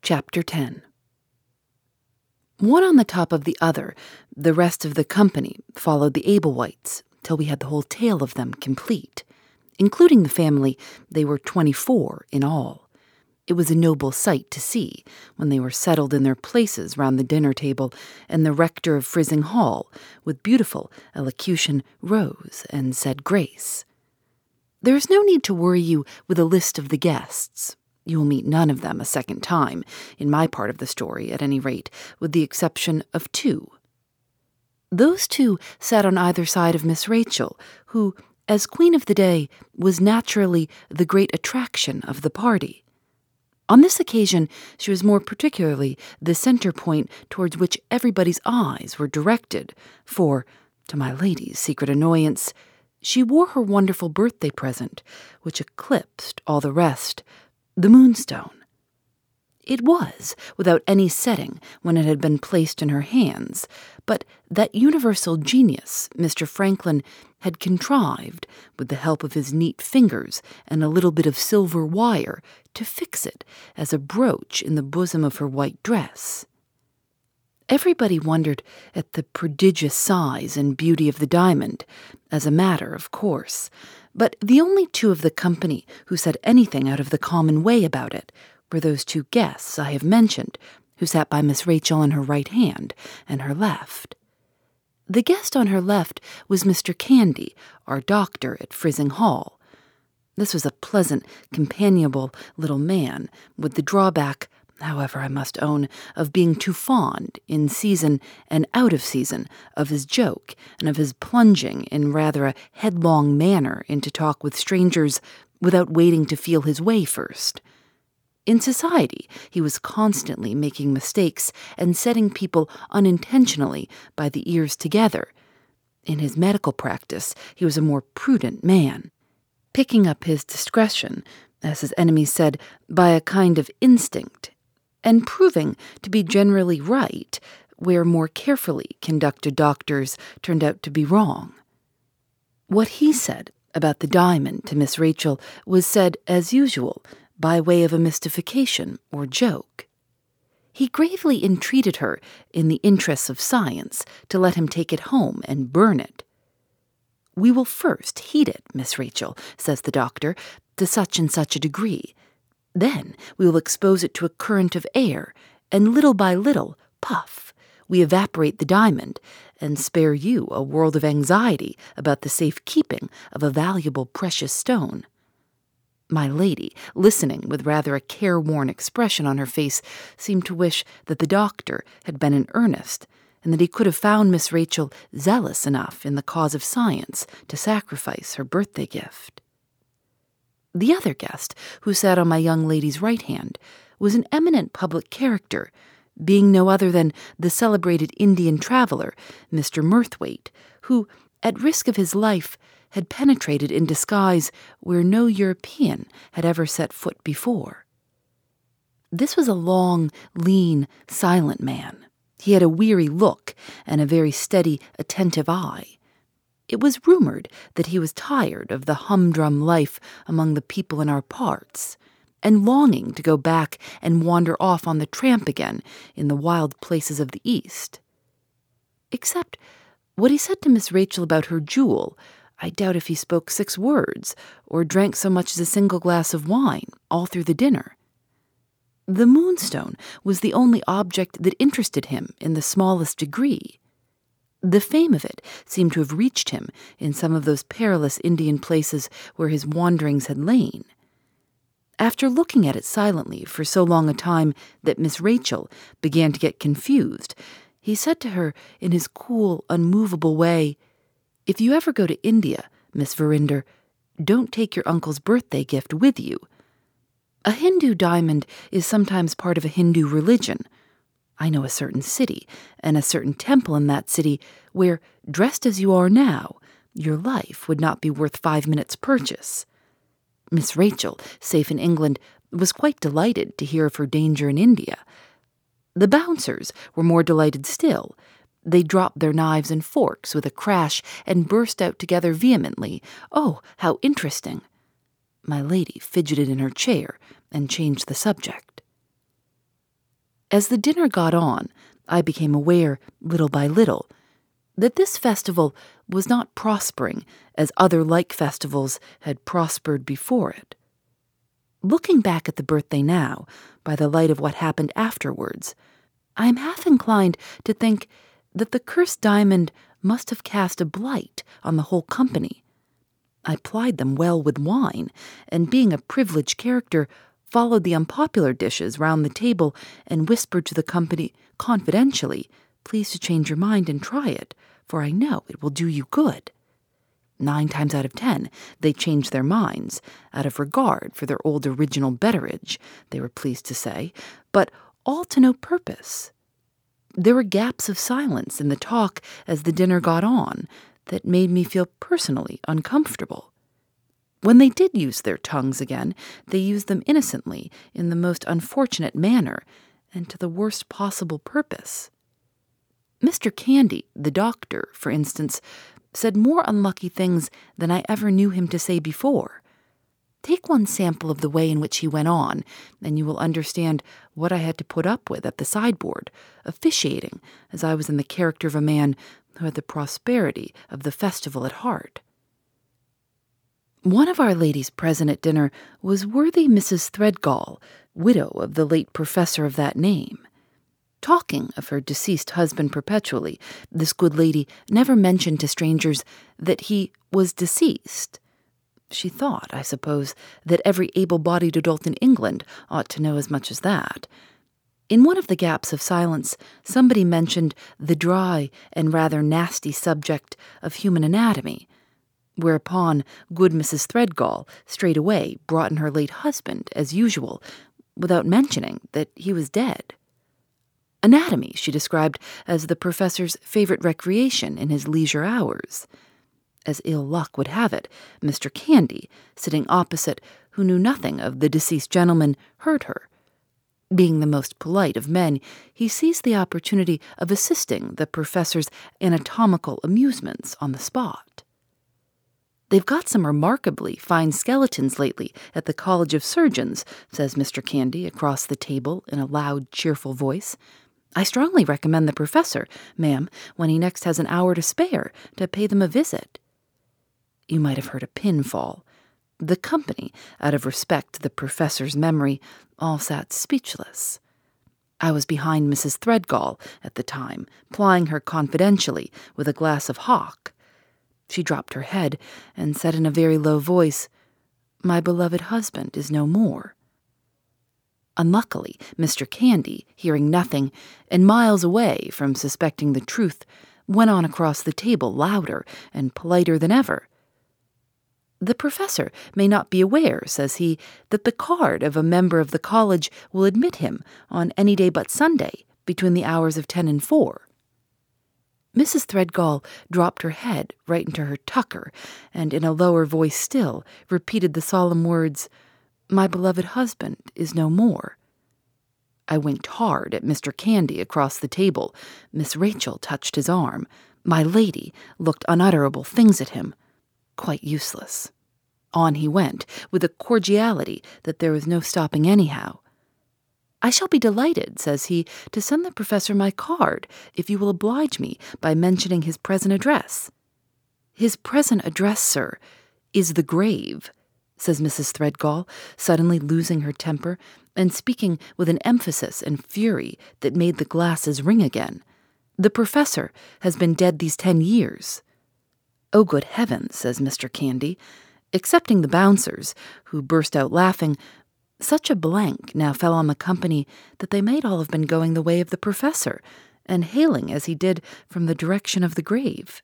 Chapter 10. One on the top of the other, the rest of the company followed the Ablewhites till we had the whole tale of them complete. Including the family, they were 24 in all. It was a noble sight to see when they were settled in their places round the dinner table, and the rector of Frizzing Hall, with beautiful elocution, rose and said grace. There is no need to worry you with a list of the guests. You will meet none of them a second time, in my part of the story, at any rate, with the exception of two. Those two sat on either side of Miss Rachel, who, as queen of the day, was naturally the great attraction of the party. On this occasion, she was more particularly the center point towards which everybody's eyes were directed, for, to my lady's secret annoyance, she wore her wonderful birthday present, which eclipsed all the rest, the moonstone. It was without any setting when it had been placed in her hands, but that universal genius, Mr. Franklin, had contrived, with the help of his neat fingers and a little bit of silver wire, to fix it as a brooch in the bosom of her white dress. Everybody wondered at the prodigious size and beauty of the diamond, as a matter of course, but the only two of the company who said anything out of the common way about it were those two guests I have mentioned, who sat by Miss Rachel on her right hand and her left. The guest on her left was Mr. Candy, our doctor at Frizzing Hall. This was a pleasant, companionable little man, with the drawback, however, I must own, of being too fond, in season and out of season, of his joke, and of his plunging in rather a headlong manner into talk with strangers without waiting to feel his way first. In society, he was constantly making mistakes and setting people unintentionally by the ears together. In his medical practice, he was a more prudent man, picking up his discretion, as his enemies said, by a kind of instinct, and proving to be generally right, where more carefully conducted doctors turned out to be wrong. What he said about the diamond to Miss Rachel was said, as usual, by way of a mystification or joke. He gravely entreated her, in the interests of science, to let him take it home and burn it. "We will first heat it, Miss Rachel," says the doctor, "to such and such a degree. Then we will expose it to a current of air, and little by little, puff, we evaporate the diamond, and spare you a world of anxiety about the safe keeping of a valuable precious stone." My lady, listening with rather a careworn expression on her face, seemed to wish that the doctor had been in earnest, and that he could have found Miss Rachel zealous enough in the cause of science to sacrifice her birthday gift. The other guest, who sat on my young lady's right hand, was an eminent public character, being no other than the celebrated Indian traveler, Mr. Murthwaite, who, at risk of his life, had penetrated in disguise where no European had ever set foot before. This was a long, lean, silent man. He had a weary look and a very steady, attentive eye. It was rumored that he was tired of the humdrum life among the people in our parts, and longing to go back and wander off on the tramp again in the wild places of the East. Except what he said to Miss Rachel about her jewel, I doubt if he spoke 6 words, or drank so much as a single glass of wine, all through the dinner. The moonstone was the only object that interested him in the smallest degree. The fame of it seemed to have reached him in some of those perilous Indian places where his wanderings had lain. After looking at it silently for so long a time that Miss Rachel began to get confused, he said to her in his cool, unmovable way, "If you ever go to India, Miss Verinder, don't take your uncle's birthday gift with you. A Hindu diamond is sometimes part of a Hindu religion. I know a certain city, and a certain temple in that city, where, dressed as you are now, your life would not be worth 5 minutes' purchase." Miss Rachel, safe in England, was quite delighted to hear of her danger in India. The bouncers were more delighted still. They dropped their knives and forks with a crash and burst out together vehemently. "Oh, how interesting!" My lady fidgeted in her chair and changed the subject. As the dinner got on, I became aware, little by little, that this festival was not prospering as other like festivals had prospered before it. Looking back at the birthday now, by the light of what happened afterwards, I am half inclined to think that the cursed diamond must have cast a blight on the whole company. I plied them well with wine, and being a privileged character, followed the unpopular dishes round the table and whispered to the company confidentially, "Please to change your mind and try it, for I know it will do you good." 9 times out of 10, they changed their minds, out of regard for their old original betterage, they were pleased to say, but all to no purpose. There were gaps of silence in the talk as the dinner got on that made me feel personally uncomfortable. When they did use their tongues again, they used them innocently in the most unfortunate manner and to the worst possible purpose. Mr. Candy, the doctor, for instance, said more unlucky things than I ever knew him to say before. Take one sample of the way in which he went on, and you will understand what I had to put up with at the sideboard, officiating, as I was in the character of a man who had the prosperity of the festival at heart. One of our ladies present at dinner was worthy Mrs. Threadgall, widow of the late professor of that name. Talking of her deceased husband perpetually, this good lady never mentioned to strangers that he was deceased. She thought, I suppose, that every able-bodied adult in England ought to know as much as that. In one of the gaps of silence, somebody mentioned the dry and rather nasty subject of human anatomy, whereupon good Mrs. Threadgall straightway brought in her late husband, as usual, without mentioning that he was dead. Anatomy she described as the professor's favorite recreation in his leisure hours. As ill luck would have it, Mr. Candy, sitting opposite, who knew nothing of the deceased gentleman, heard her. Being the most polite of men, he seized the opportunity of assisting the professor's anatomical amusements on the spot. "They've got some remarkably fine skeletons lately at the College of Surgeons," says Mr. Candy across the table in a loud, cheerful voice. "I strongly recommend the professor, ma'am, when he next has an hour to spare, to pay them a visit." You might have heard a pin fall. The company, out of respect to the professor's memory, all sat speechless. I was behind Mrs. Threadgall at the time, plying her confidentially with a glass of hock. She dropped her head and said in a very low voice, "My beloved husband is no more." Unluckily, Mr. Candy, hearing nothing, and miles away from suspecting the truth, went on across the table louder and politer than ever. "The professor may not be aware," says he, "that the card of a member of the college will admit him on any day but Sunday, between the hours of 10 and 4. Mrs. Threadgall dropped her head right into her tucker, and in a lower voice still repeated the solemn words, "My beloved husband is no more." I winked hard at Mr. Candy across the table. Miss Rachel touched his arm. My lady looked unutterable things at him. Quite useless. On he went, with a cordiality that there was no stopping anyhow. "I shall be delighted," says he, "to send the professor my card, if you will oblige me by mentioning his present address." "His present address, sir, is the grave," says Mrs. Threadgall, suddenly losing her temper, and speaking with an emphasis and fury that made the glasses ring again. "The professor has been dead these 10 years. "Oh, good heavens," says Mr. Candy. Excepting the bouncers, who burst out laughing, such a blank now fell on the company that they might all have been going the way of the professor, and hailing as he did from the direction of the grave.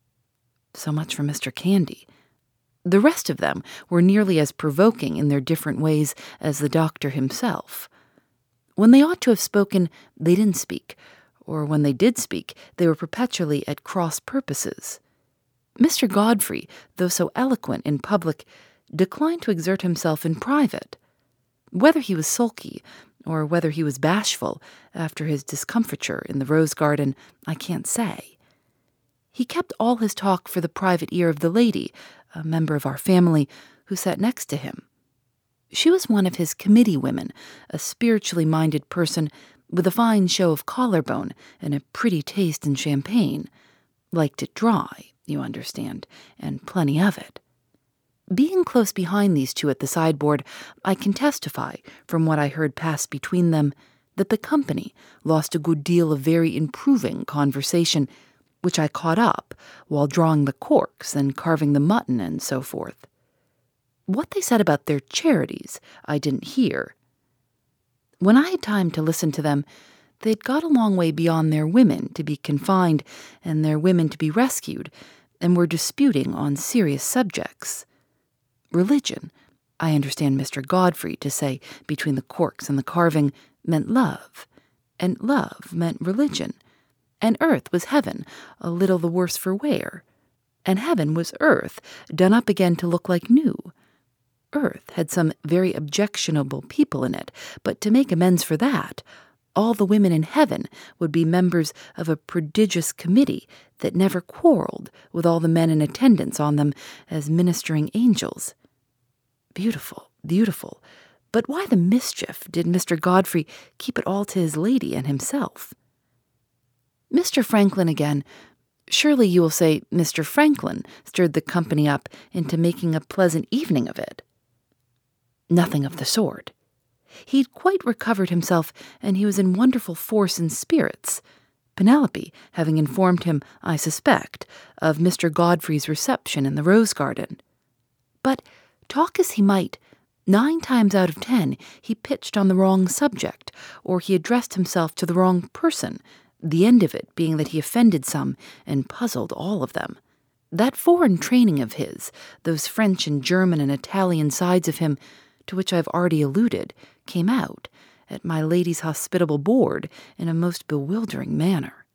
So much for Mr. Candy. The rest of them were nearly as provoking in their different ways as the doctor himself. When they ought to have spoken, they didn't speak, or when they did speak, they were perpetually at cross purposes. Mr. Godfrey, though so eloquent in public, declined to exert himself in private. Whether he was sulky, or whether he was bashful, after his discomfiture in the rose garden, I can't say. He kept all his talk for the private ear of the lady, a member of our family, who sat next to him. She was one of his committee women, a spiritually minded person with a fine show of collarbone and a pretty taste in champagne. Liked it dry, you understand, and plenty of it. Being close behind these two at the sideboard, I can testify, from what I heard pass between them, that the company lost a good deal of very improving conversation, which I caught up while drawing the corks and carving the mutton and so forth. What they said about their charities, I didn't hear. When I had time to listen to them, they'd got a long way beyond their women to be confined and their women to be rescued, and were disputing on serious subjects. Religion, I understand Mr. Godfrey to say between the corks and the carving, meant love, and love meant religion, and earth was heaven, a little the worse for wear, and heaven was earth, done up again to look like new. Earth had some very objectionable people in it, but to make amends for that, all the women in heaven would be members of a prodigious committee that never quarreled with all the men in attendance on them as ministering angels. Beautiful, beautiful. But why the mischief did Mr. Godfrey keep it all to his lady and himself? Mr. Franklin again. Surely you will say Mr. Franklin stirred the company up into making a pleasant evening of it. Nothing of the sort. He'd quite recovered himself, and he was in wonderful force and spirits, Penelope having informed him, I suspect, of Mr. Godfrey's reception in the rose garden. But, talk as he might, 9 times out of 10 he pitched on the wrong subject, or he addressed himself to the wrong person, the end of it being that he offended some and puzzled all of them. That foreign training of his, those French and German and Italian sides of him, to which I've already alluded, came out, at my lady's hospitable board, in a most bewildering manner.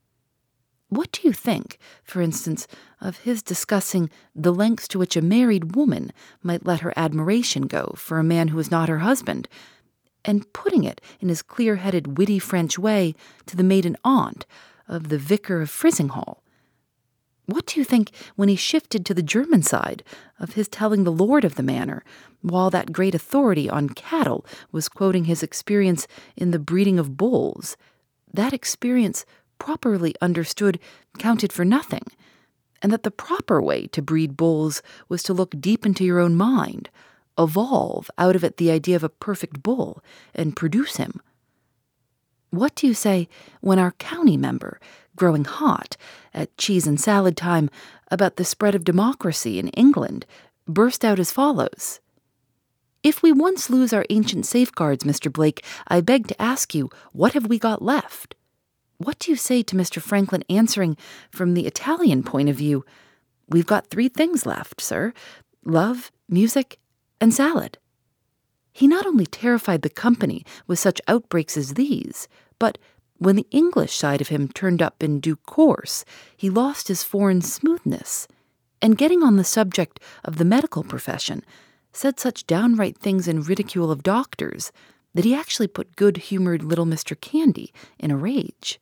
What do you think, for instance, of his discussing the lengths to which a married woman might let her admiration go for a man who is not her husband, and putting it in his clear-headed, witty French way to the maiden aunt of the vicar of Frizinghall? What do you think when he shifted to the German side of his telling the lord of the manor, while that great authority on cattle was quoting his experience in the breeding of bulls, that experience, properly understood, counted for nothing, and that the proper way to breed bulls was to look deep into your own mind, evolve out of it the idea of a perfect bull, and produce him? What do you say when our county member, growing hot, at cheese and salad time, about the spread of democracy in England, burst out as follows? If we once lose our ancient safeguards, Mr. Blake, I beg to ask you, what have we got left? What do you say to Mr. Franklin answering from the Italian point of view, we've got 3 things left, sir, love, music, and salad? He not only terrified the company with such outbreaks as these, but when the English side of him turned up in due course, he lost his foreign smoothness, and getting on the subject of the medical profession, said such downright things in ridicule of doctors that he actually put good-humored little Mr. Candy in a rage.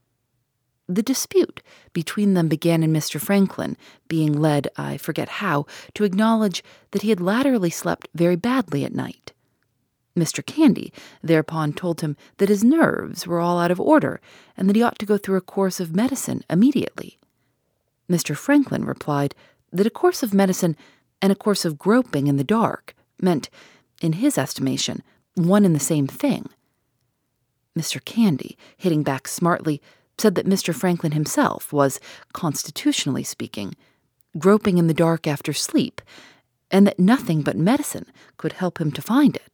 The dispute between them began in Mr. Franklin being led, I forget how, to acknowledge that he had latterly slept very badly at night. Mr. Candy thereupon told him that his nerves were all out of order and that he ought to go through a course of medicine immediately. Mr. Franklin replied that a course of medicine and a course of groping in the dark meant, in his estimation, one and the same thing. Mr. Candy, hitting back smartly, said that Mr. Franklin himself was, constitutionally speaking, groping in the dark after sleep, and that nothing but medicine could help him to find it.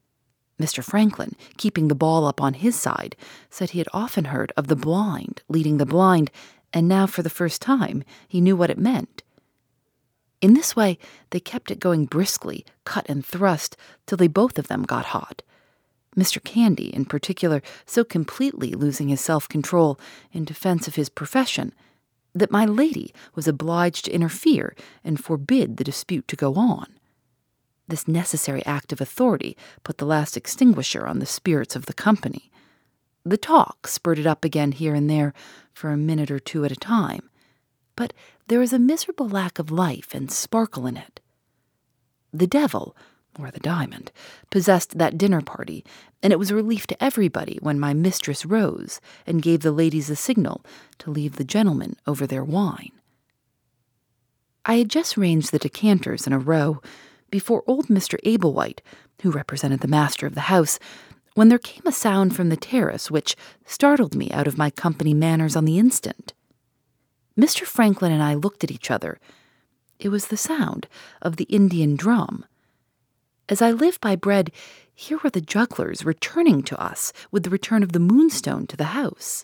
Mr. Franklin, keeping the ball up on his side, said he had often heard of the blind leading the blind, and now for the first time he knew what it meant. In this way they kept it going briskly, cut and thrust, till they both of them got hot. Mr. Candy, in particular, so completely losing his self-control in defense of his profession, that my lady was obliged to interfere and forbid the dispute to go on. This necessary act of authority put the last extinguisher on the spirits of the company. The talk spurted up again here and there for a minute or 2 at a time, but there was a miserable lack of life and sparkle in it. The devil, or the diamond, possessed that dinner party, and it was a relief to everybody when my mistress rose and gave the ladies a signal to leave the gentlemen over their wine. I had just ranged the decanters in a row before old Mr. Ablewhite, who represented the master of the house, when there came a sound from the terrace which startled me out of my company manners on the instant. Mr. Franklin and I looked at each other. It was the sound of the Indian drum. As I live by bread, here were the jugglers returning to us with the return of the Moonstone to the house.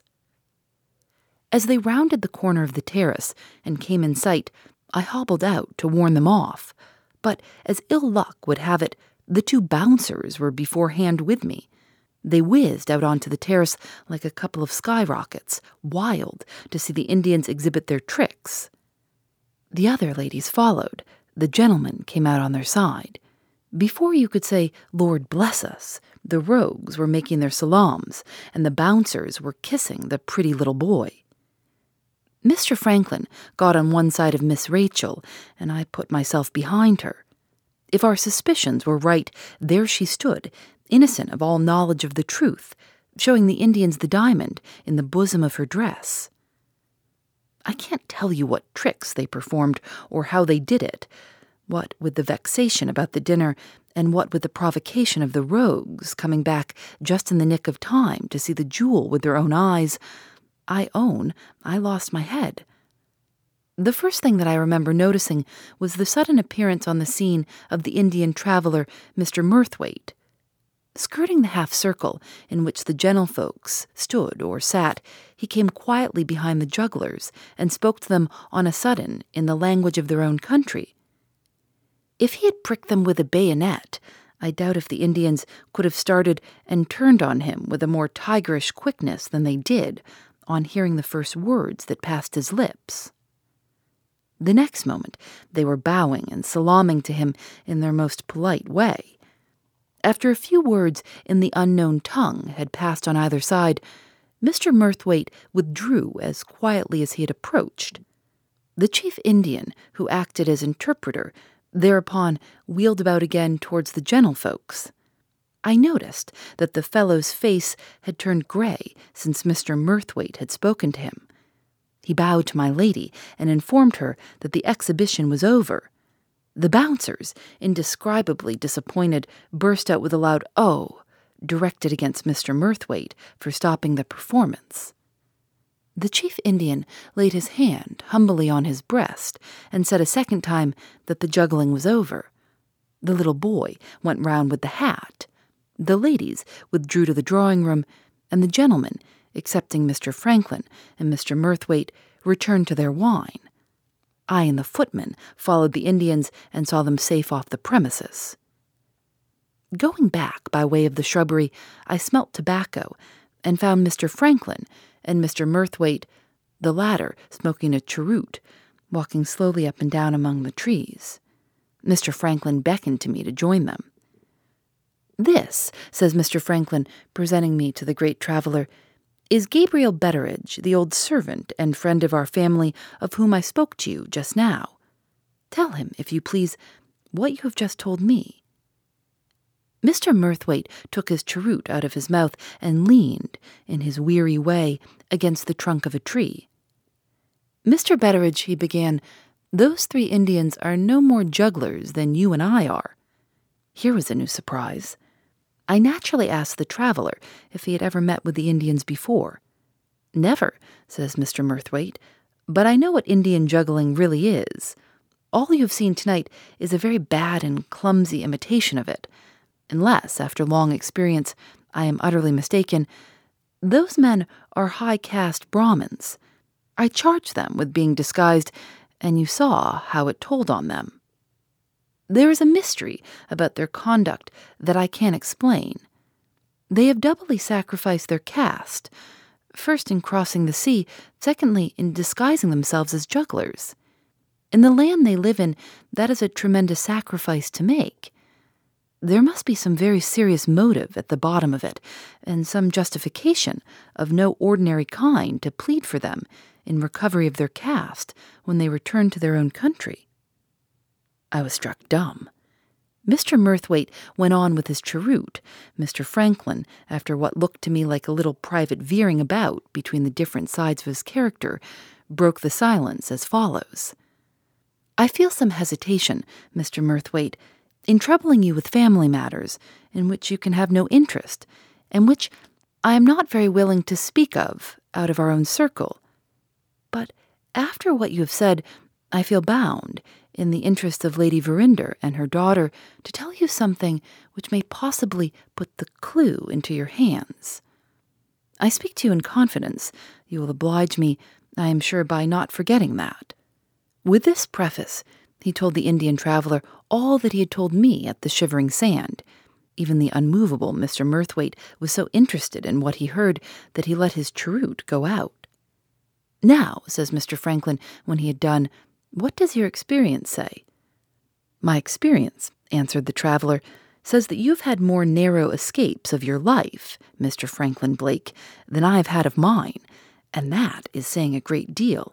As they rounded the corner of the terrace and came in sight, I hobbled out to warn them off, but as ill luck would have it, the two bouncers were beforehand with me. They whizzed out onto the terrace like a couple of skyrockets, wild to see the Indians exhibit their tricks. The other ladies followed. The gentlemen came out on their side. Before you could say, "Lord bless us," the rogues were making their salams, and the bouncers were kissing the pretty little boy. Mr. Franklin got on one side of Miss Rachel, and I put myself behind her. If our suspicions were right, there she stood, innocent of all knowledge of the truth, showing the Indians the diamond in the bosom of her dress. I can't tell you what tricks they performed or how they did it, what with the vexation about the dinner, and what with the provocation of the rogues coming back just in the nick of time to see the jewel with their own eyes. I own I lost my head. The first thing that I remember noticing was the sudden appearance on the scene of the Indian traveler, Mr. Murthwaite. Skirting the half-circle in which the gentlefolks stood or sat, he came quietly behind the jugglers and spoke to them on a sudden in the language of their own country. If he had pricked them with a bayonet, I doubt if the Indians could have started and turned on him with a more tigerish quickness than they did on hearing the first words that passed his lips. The next moment they were bowing and salaaming to him in their most polite way. After a few words in the unknown tongue had passed on either side, Mr. Murthwaite withdrew as quietly as he had approached. The chief Indian, who acted as interpreter, thereupon wheeled about again towards the gentlefolks. I noticed that the fellow's face had turned gray since Mr. Murthwaite had spoken to him. He bowed to my lady and informed her that the exhibition was over. The bouncers, indescribably disappointed, burst out with a loud "Oh!" directed against Mr. Murthwaite for stopping the performance. The chief Indian laid his hand humbly on his breast and said a second time that the juggling was over. The little boy went round with the hat. The ladies withdrew to the drawing-room, and the gentlemen, excepting Mr. Franklin and Mr. Murthwaite, returned to their wine. I and the footman followed the Indians and saw them safe off the premises. Going back by way of the shrubbery, I smelt tobacco and found Mr. Franklin and Mr. Murthwaite, the latter smoking a cheroot, walking slowly up and down among the trees. Mr. Franklin beckoned to me to join them. "This," says Mr. Franklin, presenting me to the great traveler, "is Gabriel Betteredge, the old servant and friend of our family of whom I spoke to you just now. Tell him, if you please, what you have just told me." Mr. Murthwaite took his cheroot out of his mouth and leaned, in his weary way, against the trunk of a tree. "Mr. Betteredge," he began, "those three Indians are no more jugglers than you and I are." Here was a new surprise. I naturally asked the traveler if he had ever met with the Indians before. "Never," says Mr. Murthwaite, "but I know what Indian juggling really is. All you have seen tonight is a very bad and clumsy imitation of it. Unless, after long experience, I am utterly mistaken, those men are high-caste Brahmins. I charged them with being disguised, and you saw how it told on them. There is a mystery about their conduct that I can't explain. They have doubly sacrificed their caste, first in crossing the sea, secondly in disguising themselves as jugglers. In the land they live in, that is a tremendous sacrifice to make. There must be some very serious motive at the bottom of it, and some justification of no ordinary kind to plead for them in recovery of their caste when they return to their own country." I was struck dumb. Mr. Murthwaite went on with his cheroot. Mr. Franklin, after what looked to me like a little private veering about between the different sides of his character, broke the silence as follows. "I feel some hesitation, Mr. Murthwaite, in troubling you with family matters in which you can have no interest, and which I am not very willing to speak of out of our own circle. But after what you have said, I feel bound, in the interest of Lady Verinder and her daughter, to tell you something which may possibly put the clue into your hands. I speak to you in confidence. You will oblige me, I am sure, by not forgetting that." With this preface, he told the Indian traveler all that he had told me at the Shivering Sand. Even the unmovable Mr. Murthwaite was so interested in what he heard that he let his cheroot go out. "Now," says Mr. Franklin, when he had done, "what does your experience say?" "My experience," answered the traveler, "says that you've had more narrow escapes of your life, Mr. Franklin Blake, than I have had of mine, and that is saying a great deal."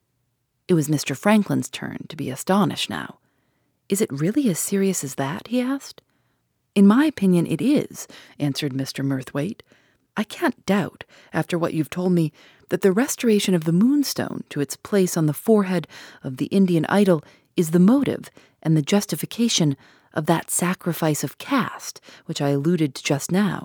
It was Mr. Franklin's turn to be astonished now. "Is it really as serious as that?" he asked. "In my opinion it is," answered Mr. Murthwaite. "I can't doubt, after what you've told me, that the restoration of the moonstone to its place on the forehead of the Indian idol is the motive and the justification of that sacrifice of caste which I alluded to just now.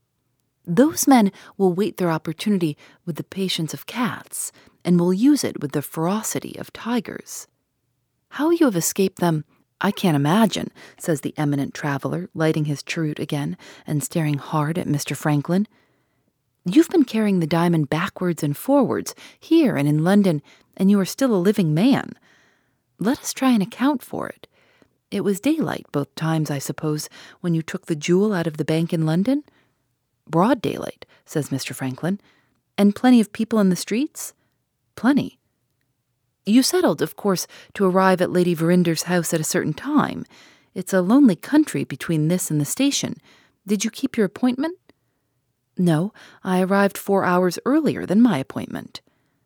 Those men will wait their opportunity with the patience of cats, and will use it with the ferocity of tigers. How you have escaped them, I can't imagine," says the eminent traveler, lighting his cheroot again and staring hard at Mr. Franklin. "You've been carrying the diamond backwards and forwards, here and in London, and you are still a living man. Let us try and account for it. It was daylight both times, I suppose, when you took the jewel out of the bank in London?" "Broad daylight," says Mr. Franklin. "And plenty of people in the streets?" "Plenty." "You settled, of course, to arrive at Lady Verinder's house at a certain time. It's a lonely country between this and the station. Did you keep your appointment?" "No, I arrived 4 hours earlier than my appointment."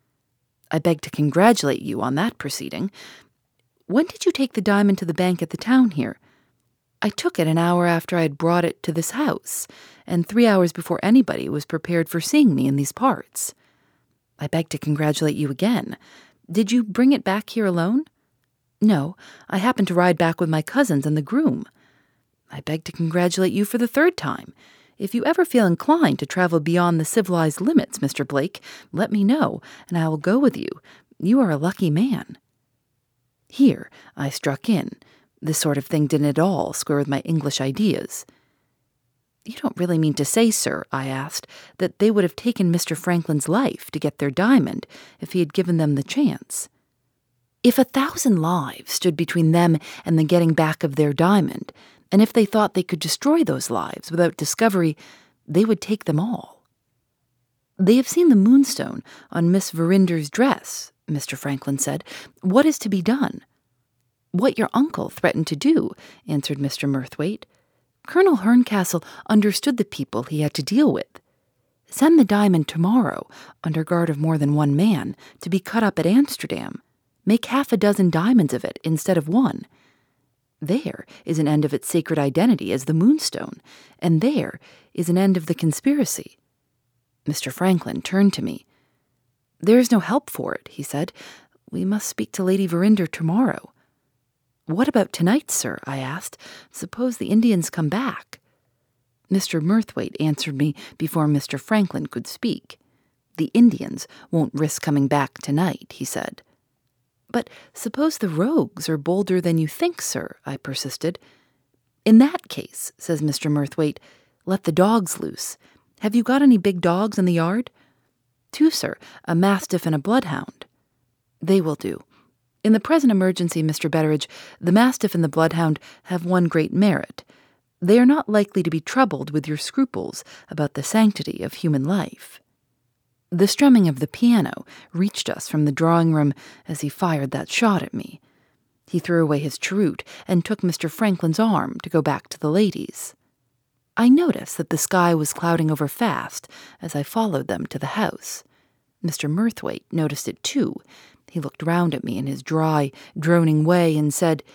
"I beg to congratulate you on that proceeding. When did you take the diamond to the bank at the town here?" "I took it an hour after I had brought it to this house, and 3 hours before anybody was prepared for seeing me in these parts." "I beg to congratulate you again. Did you bring it back here alone?" "No, I happened to ride back with my cousins and the groom." "I beg to congratulate you for the third time. If you ever feel inclined to travel beyond the civilized limits, Mr. Blake, let me know, and I will go with you. You are a lucky man." Here I struck in. This sort of thing didn't at all square with my English ideas. "You don't really mean to say, sir," I asked, "that they would have taken Mr. Franklin's life to get their diamond if he had given them the chance?" "If 1,000 lives stood between them and the getting back of their diamond, and if they thought they could destroy those lives without discovery, they would take them all." "They have seen the moonstone on Miss Verinder's dress," Mr. Franklin said. "What is to be done?" "What your uncle threatened to do," answered Mr. Murthwaite. "Colonel Herncastle understood the people he had to deal with. Send the diamond tomorrow, under guard of more than one man, to be cut up at Amsterdam. Make 6 diamonds of it instead of one. There is an end of its sacred identity as the moonstone, and there is an end of the conspiracy." Mr. Franklin turned to me. "There is no help for it," he said. "We must speak to Lady Verinder tomorrow." "What about tonight, sir?" I asked. "Suppose the Indians come back?" Mr. Murthwaite answered me before Mr. Franklin could speak. "The Indians won't risk coming back tonight," he said. "But suppose the rogues are bolder than you think, sir," I persisted. "In that case," says Mr. Murthwaite, "let the dogs loose. Have you got any big dogs in the yard?" "2, sir, a mastiff and a bloodhound." "They will do. In the present emergency, Mr. Betteridge, the mastiff and the bloodhound have one great merit. They are not likely to be troubled with your scruples about the sanctity of human life." The strumming of the piano reached us from the drawing-room as he fired that shot at me. He threw away his cheroot and took Mr. Franklin's arm to go back to the ladies. I noticed that the sky was clouding over fast as I followed them to the house. Mr. Murthwaite noticed it too. He looked round at me in his dry, droning way and said,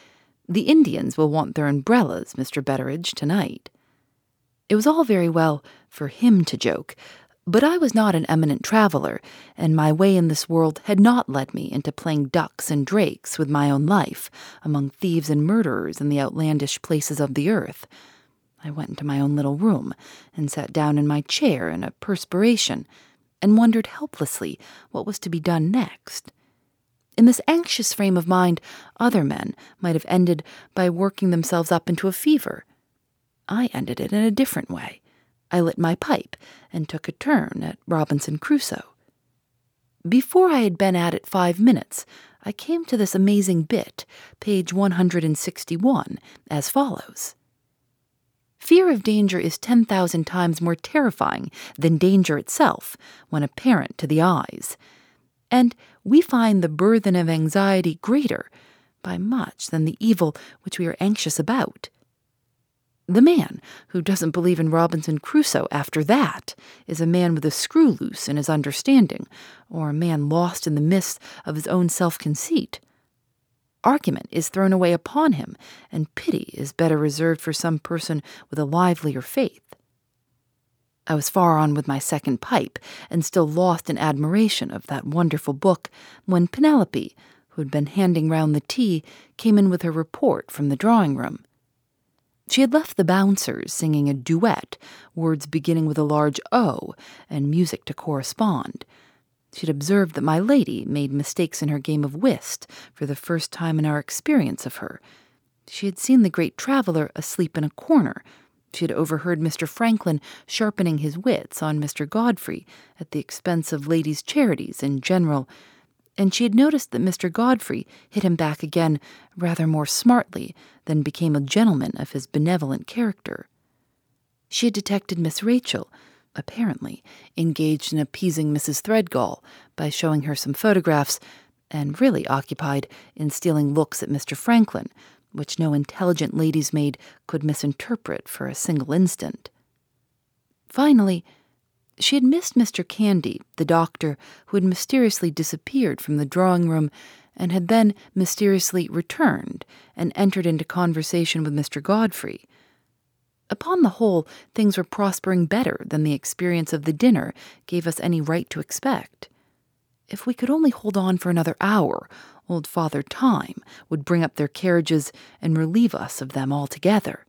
The Indians will want their umbrellas, Mr. Betteridge, tonight." It was all very well for him to joke, but I was not an eminent traveler, and my way in this world had not led me into playing ducks and drakes with my own life among thieves and murderers in the outlandish places of the earth. I went into my own little room and sat down in my chair in a perspiration and wondered helplessly what was to be done next. In this anxious frame of mind, other men might have ended by working themselves up into a fever. I ended it in a different way. I lit my pipe and took a turn at Robinson Crusoe. Before I had been at it 5 minutes, I came to this amazing bit, page 161, as follows. "Fear of danger is 10,000 times more terrifying than danger itself when apparent to the eyes. And we find the burthen of anxiety greater by much than the evil which we are anxious about. The man who doesn't believe in Robinson Crusoe after that is a man with a screw loose in his understanding, or a man lost in the mist of his own self-conceit. Argument is thrown away upon him, and pity is better reserved for some person with a livelier faith." I was far on with my second pipe, and still lost in admiration of that wonderful book, when Penelope, who had been handing round the tea, came in with her report from the drawing-room. She had left the bouncers singing a duet, words beginning with a large O, and music to correspond. She had observed that my lady made mistakes in her game of whist for the first time in our experience of her. She had seen the great traveller asleep in a corner. She had overheard Mr. Franklin sharpening his wits on Mr. Godfrey at the expense of ladies' charities in general, and she had noticed that Mr. Godfrey hit him back again rather more smartly than became a gentleman of his benevolent character. She had detected Miss Rachel, apparently engaged in appeasing Mrs. Threadgall by showing her some photographs, and really occupied in stealing looks at Mr. Franklin, which no intelligent lady's maid could misinterpret for a single instant. Finally, she had missed Mr. Candy, the doctor, who had mysteriously disappeared from the drawing-room and had then mysteriously returned and entered into conversation with Mr. Godfrey. Upon the whole, things were prospering better than the experience of the dinner gave us any right to expect. If we could only hold on for another hour, old Father Time would bring up their carriages and relieve us of them altogether.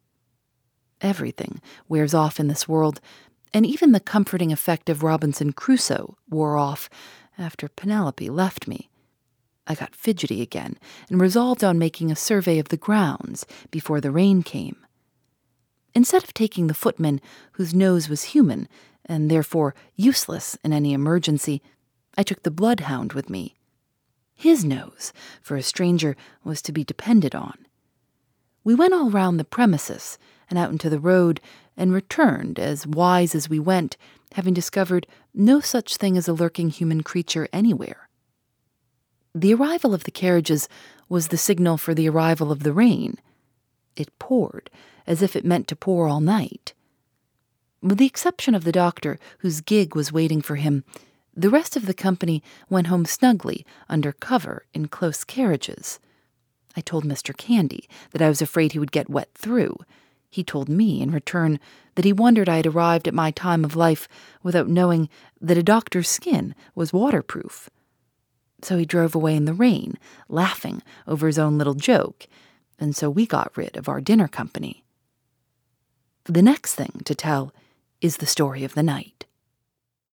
Everything wears off in this world, and even the comforting effect of Robinson Crusoe wore off after Penelope left me. I got fidgety again and resolved on making a survey of the grounds before the rain came. Instead of taking the footman, whose nose was human and therefore useless in any emergency, I took the bloodhound with me. His nose, for a stranger, was to be depended on. We went all round the premises and out into the road, and returned as wise as we went, having discovered no such thing as a lurking human creature anywhere. The arrival of the carriages was the signal for the arrival of the rain. It poured, as if it meant to pour all night. With the exception of the doctor, whose gig was waiting for him, the rest of the company went home snugly under cover in close carriages. I told Mr. Candy that I was afraid he would get wet through. He told me, in return, that he wondered I had arrived at my time of life without knowing that a doctor's skin was waterproof. So he drove away in the rain, laughing over his own little joke, and so we got rid of our dinner company. The next thing to tell is the story of the night.